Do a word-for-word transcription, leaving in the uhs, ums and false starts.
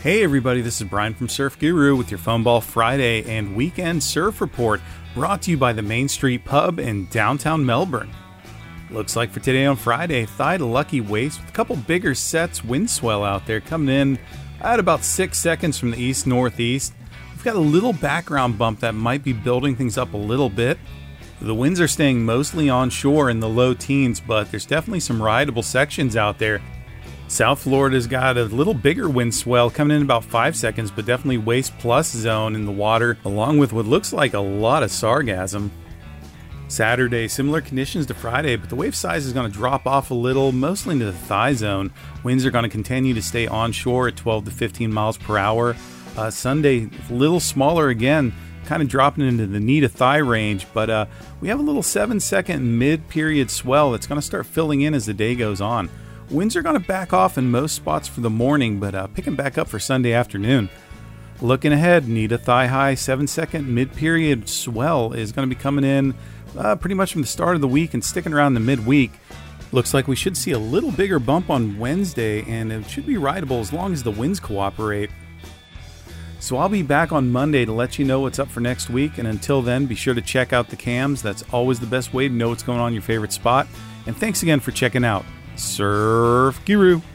Hey everybody, this is Brian from Surf Guru with your Foam Ball Friday and Weekend Surf Report, brought to you by the Main Street Pub in downtown Melbourne. Looks like for today on Friday, thigh to lucky waist with a couple bigger sets, wind swell out there coming in at about six seconds from the east-northeast. We've got a little background bump that might be building things up a little bit. The winds are staying mostly onshore in the low teens, but there's definitely some rideable sections out there. South Florida's got a little bigger wind swell coming in about five seconds, but definitely waist plus zone in the water, along with what looks like a lot of sargassum. Saturday, similar conditions to Friday, but the wave size is going to drop off a little, mostly into the thigh zone. Winds are going to continue to stay onshore at twelve to fifteen miles per hour. Uh, Sunday, a little smaller again, kind of dropping into the knee to thigh range, but uh, we have a little seven second mid-period swell that's going to start filling in as the day goes on. Winds are going to back off in most spots for the morning, but uh, picking back up for Sunday afternoon. Looking ahead, knee to thigh high, seven second mid-period swell is going to be coming in uh, pretty much from the start of the week and sticking around the midweek. Looks like we should see a little bigger bump on Wednesday, and it should be rideable as long as the winds cooperate. So I'll be back on Monday to let you know what's up for next week, and until then, be sure to check out the cams. That's always the best way to know what's going on in your favorite spot. And thanks again for checking out Surf Guru.